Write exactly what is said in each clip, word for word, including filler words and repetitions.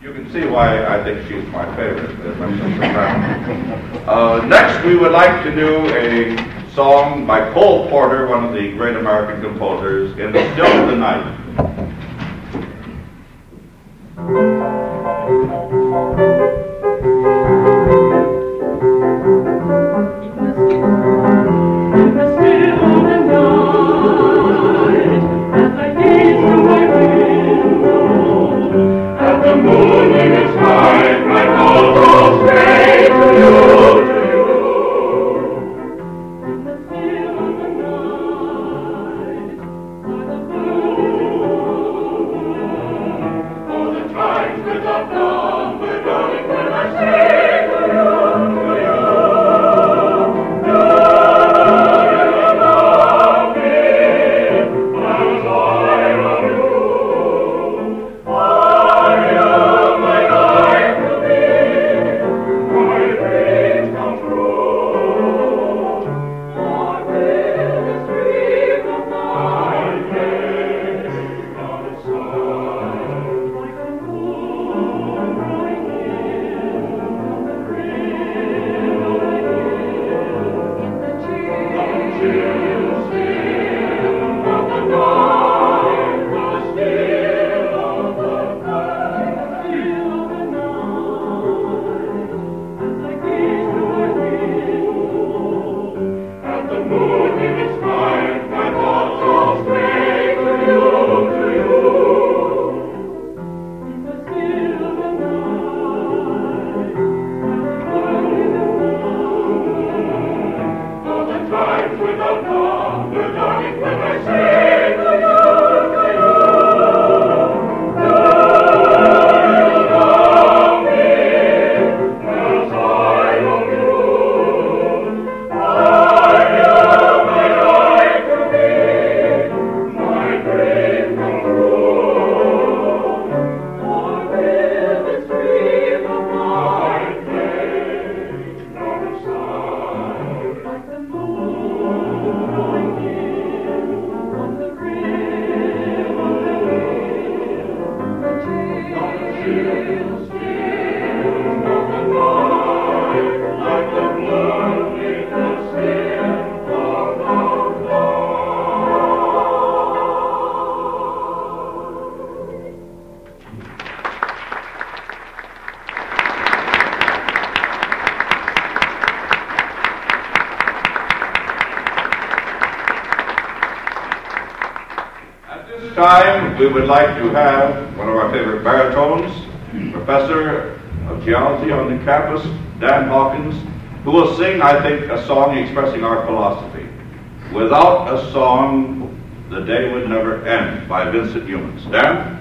You can see why I think she's my favorite. uh, next, we would like to do a song by Cole Porter, one of the great American composers, In the Still of the Night. Time, we would like to have one of our favorite baritones, Professor of Geology on the campus, Dan Hawkins, who will sing, I think, a song expressing our philosophy. Without a song, the day would never end, by Vincent Youmans. Dan?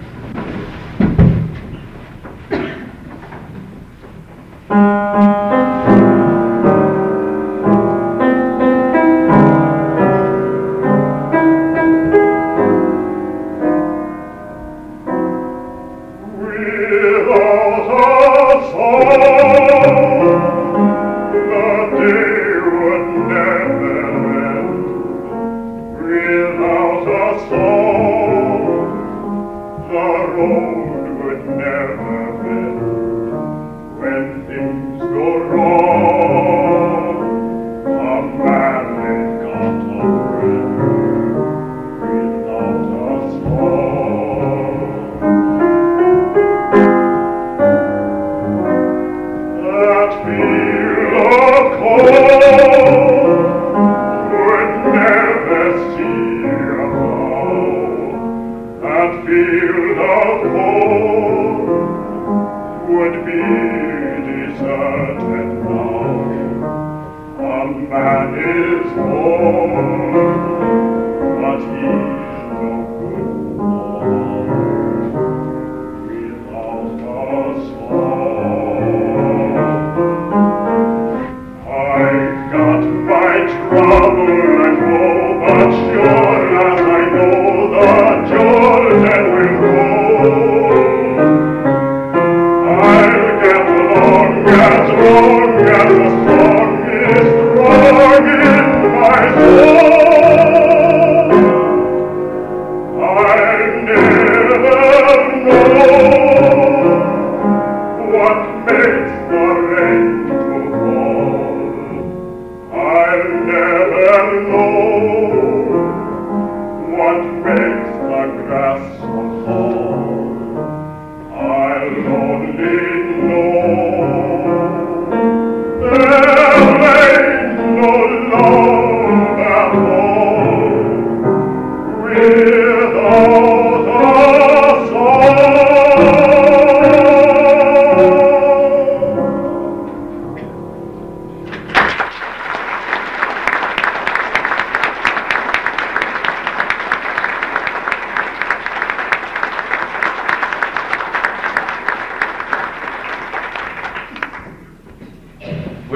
Strong in my soul.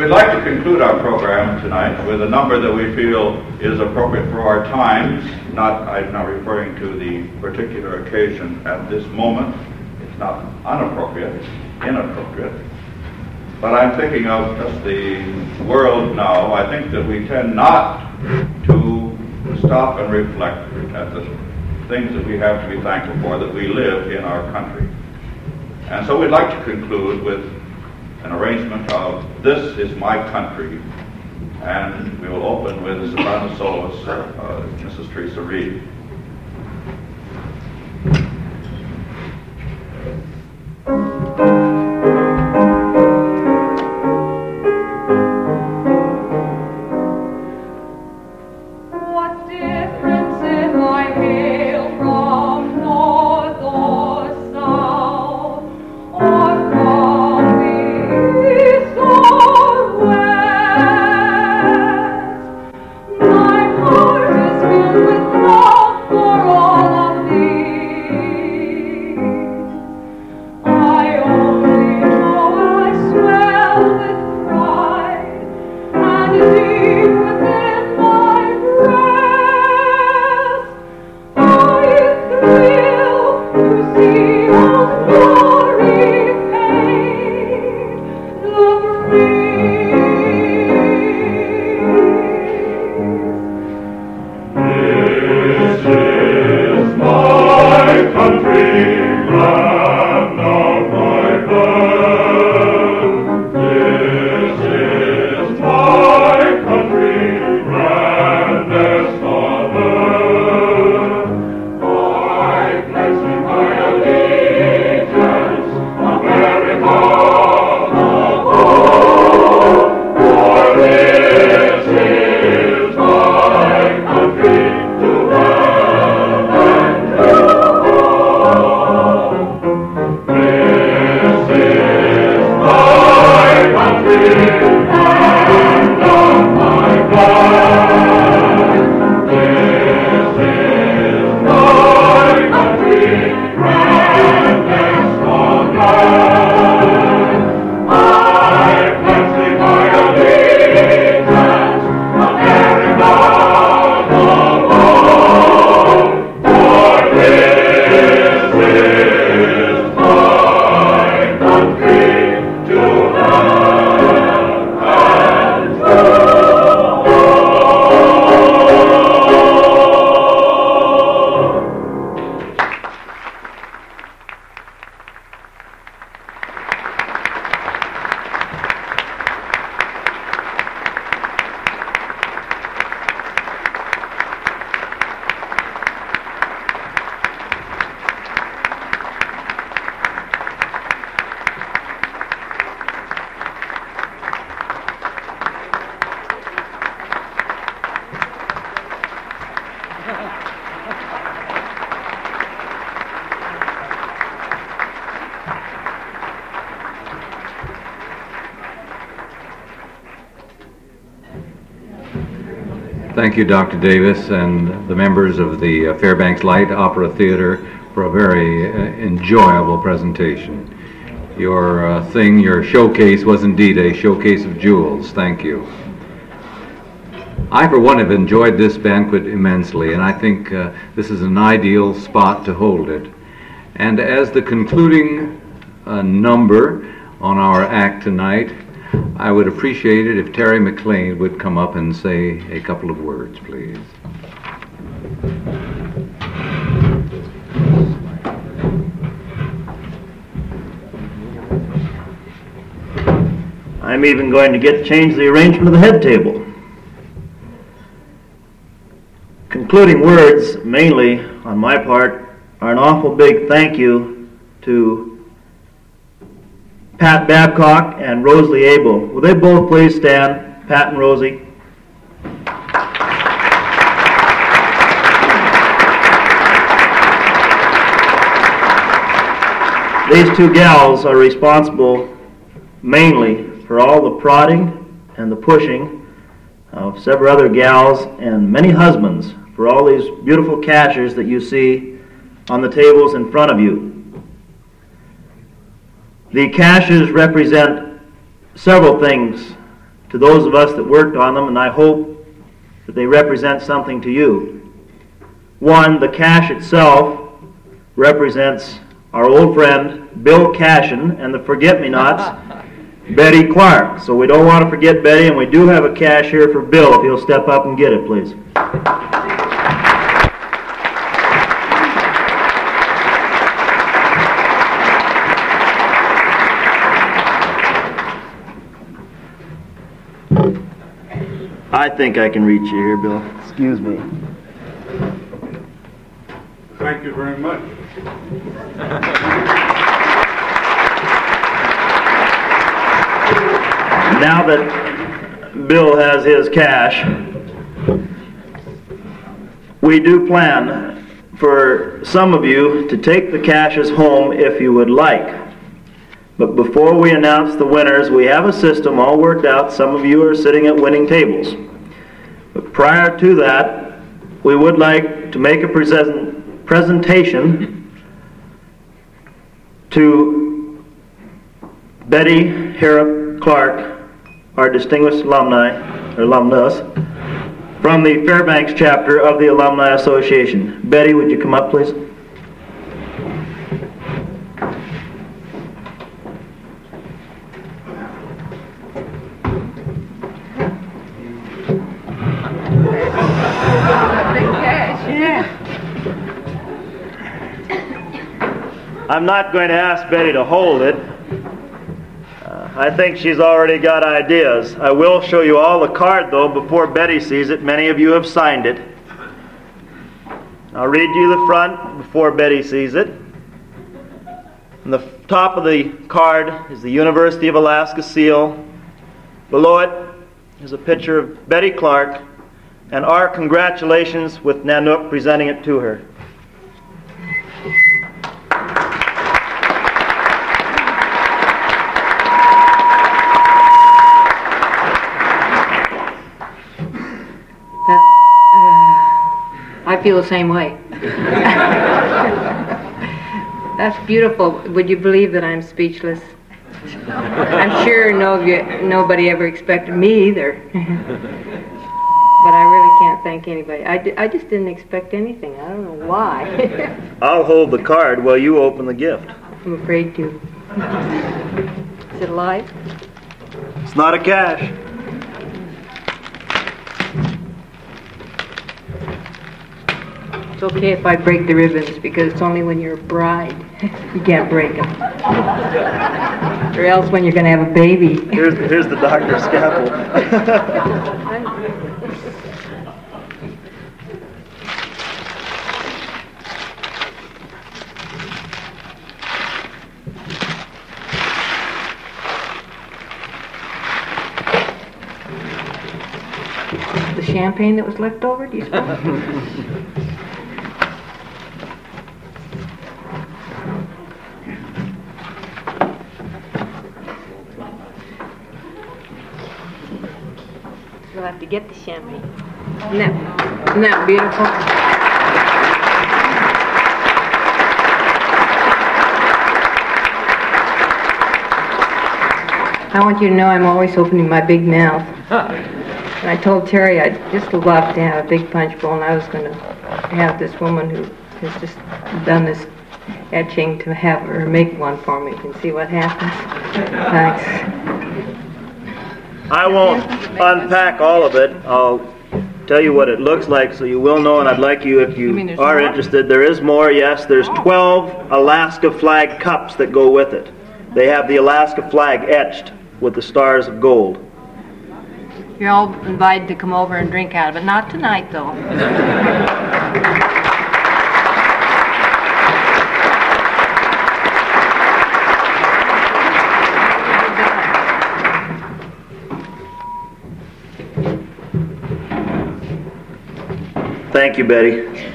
we'd like to conclude our program tonight with a number that we feel is appropriate for our times. Not, I'm not referring to the particular occasion at this moment. It's not unappropriate, it's inappropriate. But I'm thinking of just the world now. I think that we tend not to stop and reflect at the things that we have to be thankful for, that we live in our country. And so we'd like to conclude with an arrangement of This Is My Country, and we will open with the soprano soloist, uh, Missus Teresa Reed. Thank you, Doctor Davis, and the members of the uh, Fairbanks Light Opera Theater for a very uh, enjoyable presentation. Your uh, thing, your showcase, was indeed a showcase of jewels. Thank you. I, for one, have enjoyed this banquet immensely, and I think uh, this is an ideal spot to hold it. And as the concluding uh, number on our act tonight, I would appreciate it if Terry McLean would come up and say a couple of words, please. I'm even going to get to change the arrangement of the head table. Concluding words, mainly on my part, are an awful big thank you to Pat Babcock and Rosalie Abel. Will they both please stand, Pat and Rosie? These two gals are responsible mainly for all the prodding and the pushing of several other gals and many husbands for all these beautiful caches that you see on the tables in front of you. The caches represent several things to those of us that worked on them, and I hope that they represent something to you. One, the cache itself represents our old friend Bill Cashin and the Forget-Me-Nots, Betty Clark. So we don't want to forget Betty, and we do have a cache here for Bill, if he'll step up and get it, please. I think I can reach you here, Bill. Excuse me. Thank you very much. Now that Bill has his cash, we do plan for some of you to take the caches home if you would like. But before we announce the winners, we have a system all worked out. Some of you are sitting at winning tables. But prior to that, we would like to make a present presentation to Betty Harrop Clark, our distinguished alumni, or alumnus, from the Fairbanks chapter of the Alumni Association. Betty, would you come up, please? I'm not going to ask Betty to hold it. Uh, I think she's already got ideas. I will show you all the card, though, before Betty sees it. Many of you have signed it. I'll read you the front before Betty sees it. On the top of the card is the University of Alaska seal. Below it is a picture of Betty Clark and our congratulations with Nanook presenting it to her. I feel the same way. That's beautiful. Would you believe that I'm speechless? I'm sure no, nobody ever expected me either. But I really can't thank anybody. I, d- I just didn't expect anything. I don't know why. I'll hold the card while you open the gift. I'm afraid to. Is it alive? It's not a cache. It's okay if I break the ribbons, because it's only when you're a bride you can't break them. Or else when you're going to have a baby. Here's, here's the doctor's scalpel. The champagne that was left over, do you suppose? You'll have to get the champagne. Isn't that, isn't that beautiful? I want you to know I'm always opening my big mouth. And I told Terry I'd just love to have a big punch bowl, and I was going to have this woman who has just done this etching to have her make one for me. You can see what happens. Thanks. I won't unpack all of it. I'll tell you what it looks like so you will know, and I'd like you, if you, You mean there's are more? interested, there is more, yes. There's twelve Alaska flag cups that go with it. They have the Alaska flag etched with the stars of gold. You're all invited to come over and drink out of it. Not tonight, though. Thank you, Betty.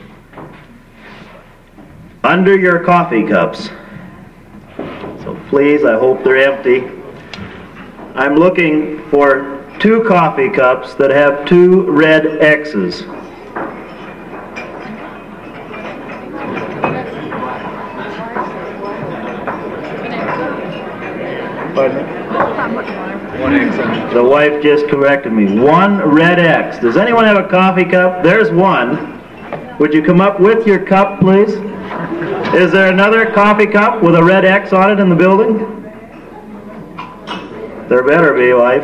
Under your coffee cups, so please, I hope they're empty, I'm looking for two coffee cups that have two red X's. Pardon me? One X. The wife just corrected me. One red X. Does anyone have a coffee cup? There's one. Would you come up with your cup, please? Is there another coffee cup with a red X on it in the building? There better be, wife.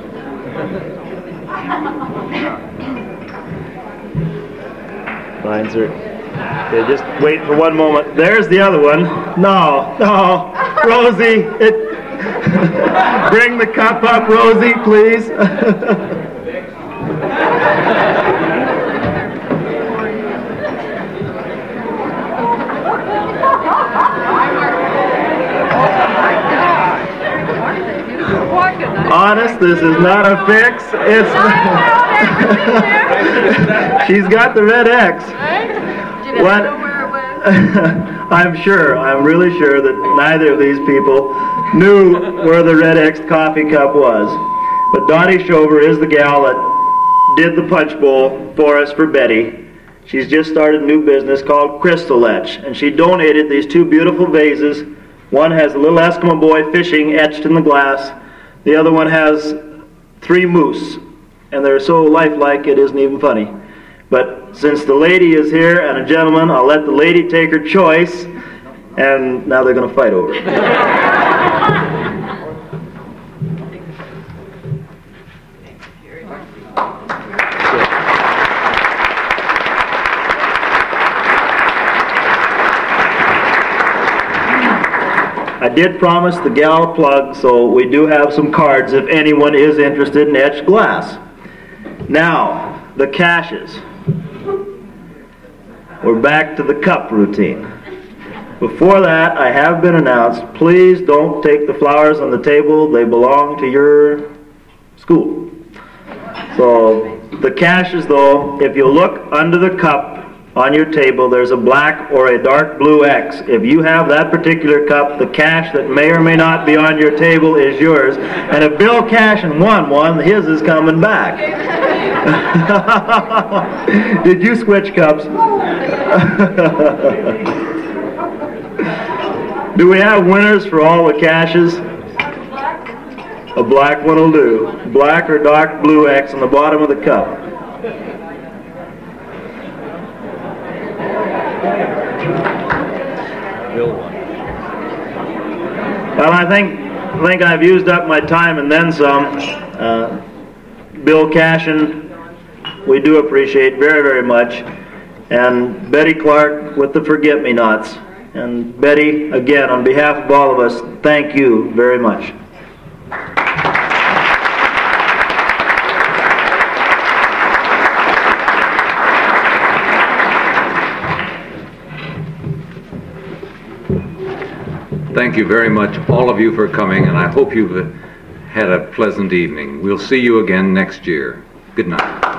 Fine, sir. Okay, just wait for one moment. There's the other one. No, no. Rosie, it... Bring the cup up, Rosie, please. Honest, this is not a fix. It's she's got the red X. What? I'm sure, I'm really sure that neither of these people knew where the red X coffee cup was. But Dottie Shover is the gal that did the punch bowl for us for Betty. She's just started a new business called Crystal Etch, and she donated these two beautiful vases. One has a little Eskimo boy fishing etched in the glass. The other one has three moose, and they're so lifelike it isn't even funny. But since the lady is here and a gentleman, I'll let the lady take her choice, and now they're going to fight over it. I did promise the gal a plug, so we do have some cards if anyone is interested in etched glass. Now, the caches. We're back to the cup routine. Before that, I have been announced, please don't take the flowers on the table. They belong to your school. So, the caches, though, if you look under the cup on your table, there's a black or a dark blue X. If you have that particular cup, the cache that may or may not be on your table is yours. And if Bill Cashin won one, his is coming back. Did you switch cups? Do we have winners for all the caches? A black one will do. Black or dark blue X on the bottom of the cup. Well, I think I think I've used up my time and then some. Uh, Bill Cashin, we do appreciate very, very much. And Betty Clark with the Forget-Me-Nots. And Betty, again, on behalf of all of us, thank you very much. Thank you very much, all of you, for coming, and I hope you've had a pleasant evening. We'll see you again next year. Good night.